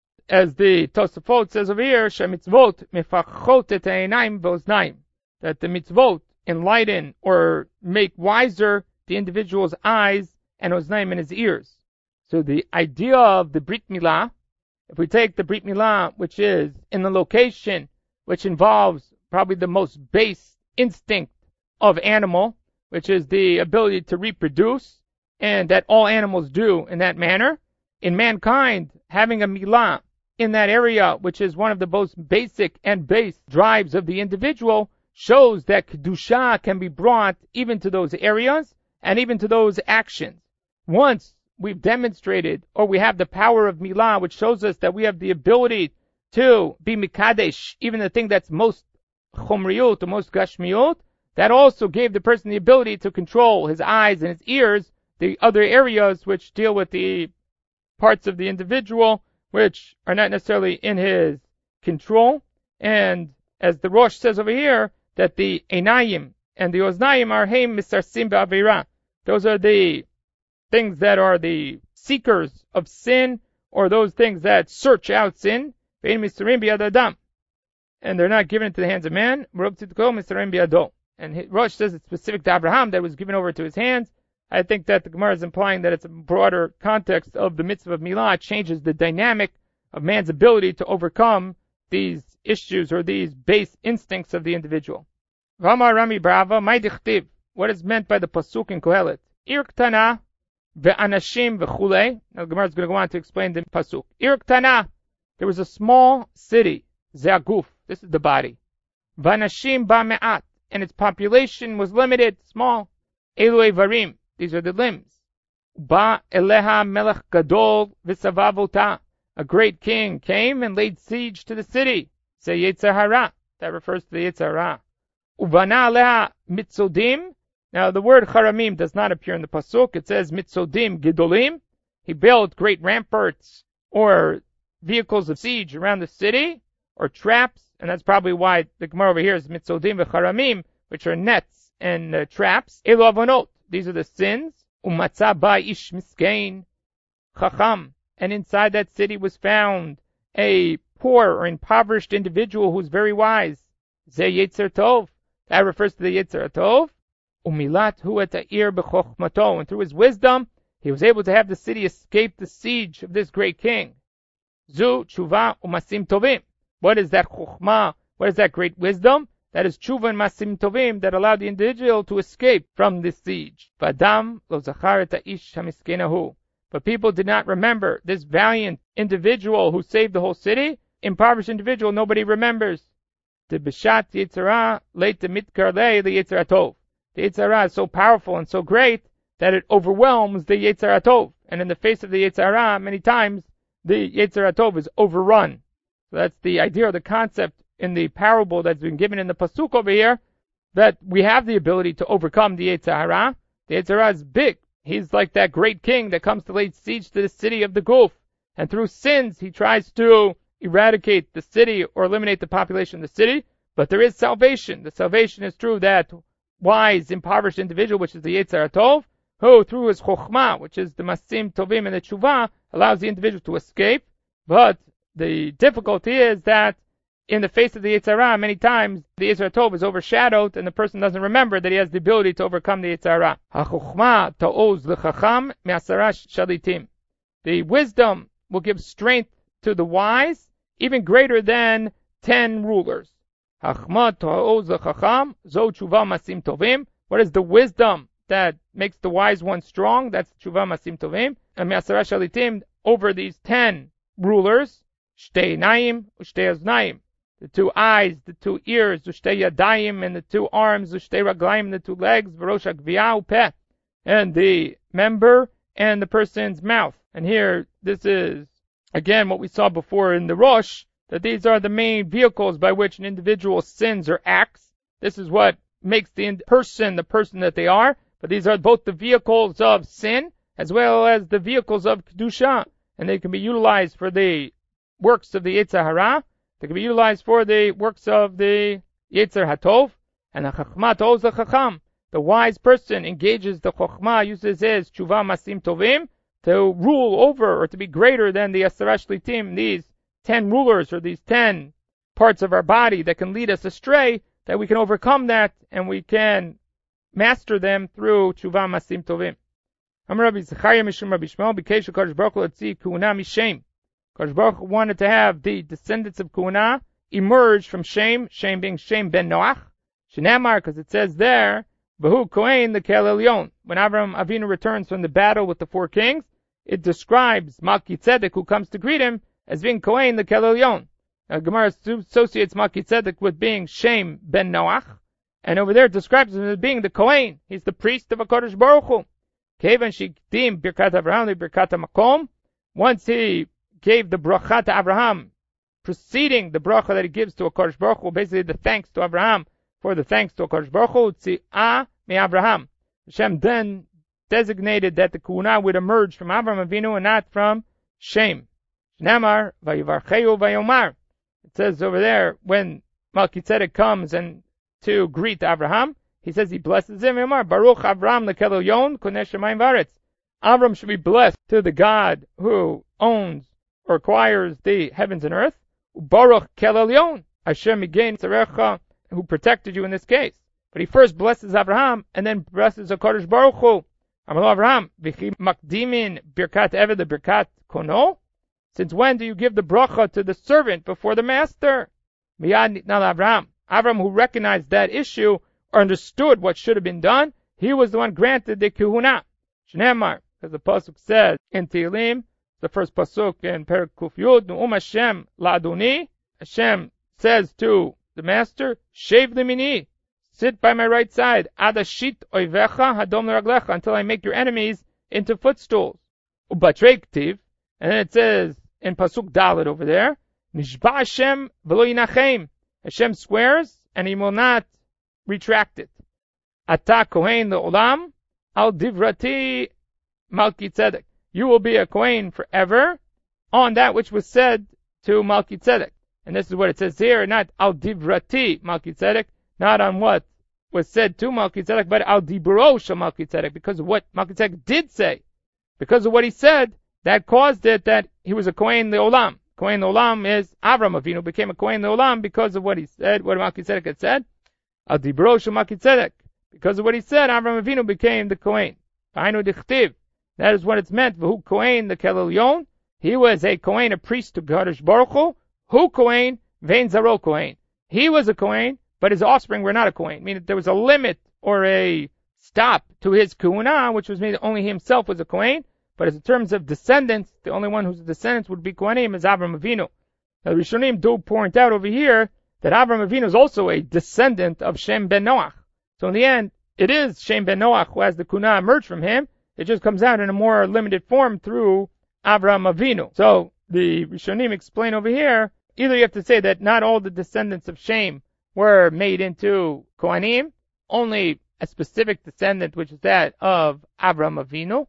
As the Tosafot says over here, Shemitzvot mefachot et ha'einayim v'oznaim, that the mitzvot enlighten or make wiser the individual's eyes and oznaim in his ears. So the idea of the Brit Milah, if we take the Brit Milah, which is in the location which involves probably the most base instinct of animal, which is the ability to reproduce, and that all animals do in that manner, in mankind, having a milah in that area, which is one of the most basic and base drives of the individual, shows that kedusha can be brought even to those areas and even to those actions. Once we've demonstrated, or we have the power of milah, which shows us that we have the ability to be mikadesh, even the thing that's most chomriut, or most gashmiut, that also gave the person the ability to control his eyes and his ears, the other areas which deal with the parts of the individual which are not necessarily in his control. And as the Rosh says over here, that the Einayim and the Oznayim are Heim Misarsim Ba'avira. Those are the things that are the seekers of sin, or those things that search out sin, and they're not given into the hands of man. And Rosh says it's specific to Abraham that was given over to his hands. I think that the Gemara is implying that it's a broader context of the mitzvah of Milah. It changes the dynamic of man's ability to overcome these issues or these base instincts of the individual. V'amar Rami Brava, my dichtiv. What is meant by the pasuk in Kohelet? Ir ktana ve'anashim v'chulei. Now the Gemara is going to go on to explain the pasuk. Ir ktana. There was a small city. Ze'aguf. This is the body. V'anashim ba'me'at. And its population was limited, small. Elu Evarim. These are the limbs. Ba eleha melech gadol v'savavota. A great king came and laid siege to the city. Say Yetzer Hara. That refers to the Yetzer Hara. Uvana aleha mitzodim. Now the word charamim does not appear in the pasuk. It says mitzodim gidolim. He built great ramparts or vehicles of siege around the city, or traps, and that's probably why the Gemara over here is mitzodim v'charamim, which are nets and uh, traps. Elu avonot. These are the sins. Umatzah ba ish miskein chacham. And inside that city was found a poor or impoverished individual who's very wise. Ze Yetzer Tov. That refers to the Yetzer Tov. Umilat hu et ha'ir b'chochmato. And through his wisdom, he was able to have the city escape the siege of this great king. Zu tshuva umasim tovim. What is that chokhmah? What is that great wisdom? That is tshuva and masim tovim that allowed the individual to escape from this siege. V'adam lo zachar et ha'ish hamiskenahu. But people did not remember this valiant individual who saved the whole city. Impoverished individual, nobody remembers. The Bishat Yitzhara late the Mitkar Le the Yetzer Tov. The Yitzhara is so powerful and so great that it overwhelms the Yetzer Tov. And in the face of the Yitzhara, many times the Yetzer Tov is overrun. So that's the idea or the concept in the parable that's been given in the pasuk over here, that we have the ability to overcome the Yitzhara. The Yitzhara is big. He's like that great king that comes to lay siege to the city of the Guf. And through sins, he tries to eradicate the city or eliminate the population of the city. But there is salvation. The salvation is through that wise, impoverished individual, which is the Yetzer Tov, who through his chokhmah, which is the masim tovim and the tshuva, allows the individual to escape. But the difficulty is that in the face of the Yitzhara, many times the Yetzer Tov is overshadowed and the person doesn't remember that he has the ability to overcome the Yitzhara. HaChokhmah ta'oz l'chacham me'asara shalitim. The wisdom will give strength to the wise, even greater than ten rulers. HaChokhmah ta'oz l'chacham zo tshuva masim tovim. What is the wisdom that makes the wise one strong? That's tshuva masim tovim. And me'asara shalitim, over these ten rulers, shtei naim u'shtei aznaim. The two eyes, the two ears, ushtei yadayim, and the two arms, ushtei raglayim, the two legs, v'rosh hagviyah u'peh, and the member and the person's mouth. And here, this is, again, what we saw before in the Rosh, that these are the main vehicles by which an individual sins or acts. This is what makes the person the person that they are, but these are both the vehicles of sin, as well as the vehicles of Kedusha, and they can be utilized for the works of the Yetzer Hara. They can be utilized for the works of the Yetzer HaTov, and the Chachma Toz the Chacham. The wise person engages the Chachma, uses his Tshuva Masim Tovim to rule over or to be greater than the Asara Shlitim, these ten rulers or these ten parts of our body that can lead us astray, that we can overcome that and we can master them through Tshuva Masim Tovim. Amar Rabbi Zechariah Mishum Rabbi Shmuel B'Keish HaKadosh Baruch Hu L'Tzi Kuhuna Mishem. Kadosh Baruch Hu wanted to have the descendants of Kuhuna emerge from Shem, Shem being Shem ben Noach. Shenamar, because it says there, Behu Kohen the Kel Elyon. When Avraham Avinu returns from the battle with the four kings, it describes Malki Tzedek, who comes to greet him, as being Kohen the Kel Elyon. Now Gemara associates Malki Tzedek with being Shem ben Noach, and over there it describes him as being the Kohen. He's the priest of HaKadosh Baruch Hu. Kevan Shikdim Birkat Avraham Birkat HaMakom. Once he gave the bracha to Abraham, preceding the bracha that he gives to HaKadosh Baruch Hu, basically the thanks to Abraham for the thanks to HaKadosh Baruch Hu, Tzi'ah mi Abraham. Hashem then designated that the Kuhuna would emerge from Avraham Avinu and not from Shem. Shnamar vayivarcheu vayomar. It says over there, when Malki Tzedek comes and to greet Abraham, he says he blesses him, Yomar, Baruch Avraham lekel elyon koneh shamayim v'aretz. Avram should be blessed to the God who owns or acquires the heavens and earth. Baruch Kel Elyon, Hashem Migein Tzarecha, who protected you in this case. But he first blesses Abraham and then blesses HaKadosh Baruch Hu. Amalo Abraham, V'chi makdimin birkat eved birkat kono. Since when do you give the bracha to the servant before the master? Miyad nitna Abraham. Abraham, who recognized that issue or understood what should have been done, he was the one granted the kehuna. Shneimar, as the pasuk says in Tehillim, the first pasuk in Perek Kuf Yud, Nu'um Hashem la'adoni. Hashem says to the master, Shev limini, sit by my right side, adashit oivecha hadom l'raglecha, until I make your enemies into footstools. Ubatrei ktiv, and then it says in pasuk Dalet over there, Nishba Hashem v'lo yinachem. Hashem swears and he will not retract it. Ata kohen le'olam al divrati Malki Tzedek. You will be a kohen forever on that which was said to Malki Tzedek. And this is what it says here, not al divrati Malki Tzedek, not on what was said to Malki Tzedek, but al dibro shel Malki Tzedek, because of what Malki Tzedek did say. Because of what he said, that caused it that he was a kohen le'olam. Kohen le'olam is Avram Avinu became a kohen le'olam because of what he said, what Malki Tzedek had said. Al dibro shel Malki Tzedek. Because of what he said, Avram Avinu became the kohen. V'hainu dichtiv. That is what it's meant. V'hu kohen the Kel Elyon. He was a kohen, a priest to Kadosh Baruch Hu. Hu kohen, vein zaro kohen. He was a kohen, but his offspring were not a kohen. Meaning there was a limit or a stop to his kuhuna, which was meaning only he himself was a kohen. But as in terms of descendants, the only one whose descendants would be kohanim is Avram Avinu. Now the Rishonim do point out over here that Avram Avinu is also a descendant of Shem ben Noach. So in the end, it is Shem ben Noach who has the kuhuna emerge from him. It just comes out in a more limited form through Avram Avinu. So the Rishonim explain over here, either you have to say that not all the descendants of Shem were made into kohanim, only a specific descendant, which is that of Avram Avinu,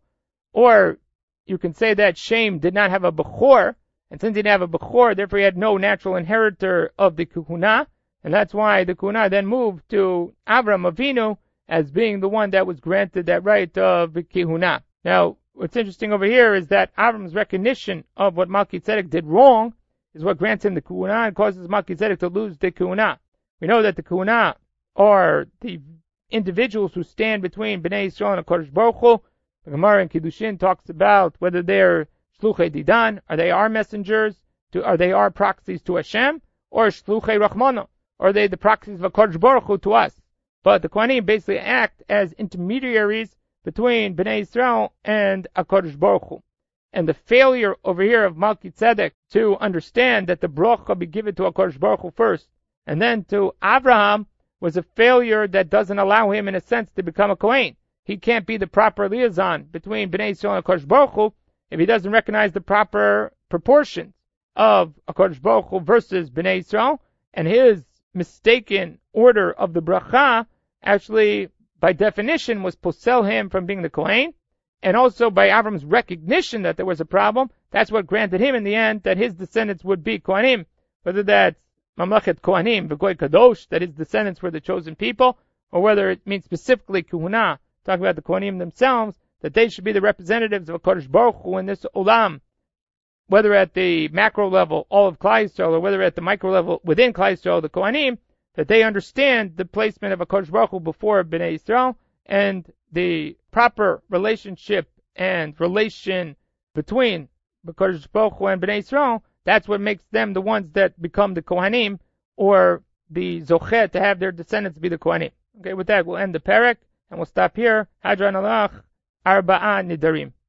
or you can say that Shem did not have a Bechor, and since he didn't have a Bechor, therefore he had no natural inheritor of the Kuhuna, and that's why the Kuhuna then moved to Avram Avinu as being the one that was granted that right of Kehuna. Now, what's interesting over here is that Avram's recognition of what Malki Tzedek did wrong is what grants him the Kuhuna and causes Malki Tzedek to lose the Kuhuna. We know that the Kuhuna are the individuals who stand between Bnei Yisrael and HaKadosh Baruch Hu. The Gemara in Kiddushin talks about whether they're Shluchei Didan, are they our messengers, to, are they our proxies to Hashem, or Shluchei Rachmana, are they the proxies of HaKadosh Baruch Hu to us? But the Kohanim basically act as intermediaries between Bnei Yisrael and HaKadosh Baruch Hu. And the failure over here of Malki Tzedek to understand that the bracha be given to HaKadosh Baruch Hu first, and then to Abraham, was a failure that doesn't allow him, in a sense, to become a Kohen. He can't be the proper liaison between Bnei Yisrael and HaKadosh Baruch Hu if he doesn't recognize the proper proportions of HaKadosh Baruch Hu versus Bnei Yisrael, and his mistaken order of the bracha actually, by definition, was posel him from being the Kohen, and also by Avram's recognition that there was a problem, that's what granted him in the end that his descendants would be Kohanim, whether that's Mamlechet Kohanim, V'goy Kadosh, that his descendants were the chosen people, or whether it means specifically Kuhuna, talking about the Kohanim themselves, that they should be the representatives of HaKadosh Baruch Hu in this Olam, whether at the macro level, all of Klal Yisrael, or whether at the micro level within Klal Yisrael, the Kohanim, that they understand the placement of HaKadosh Baruch Hu before Bnei Yisrael, and the proper relationship and relation between HaKadosh Baruch Hu and Bnei Yisrael. That's what makes them the ones that become the Kohanim, or the Zochet, to have their descendants be the Kohanim. Okay, with that, we'll end the parak, and we'll stop here. Hadran alach, Arba'a Nidarim.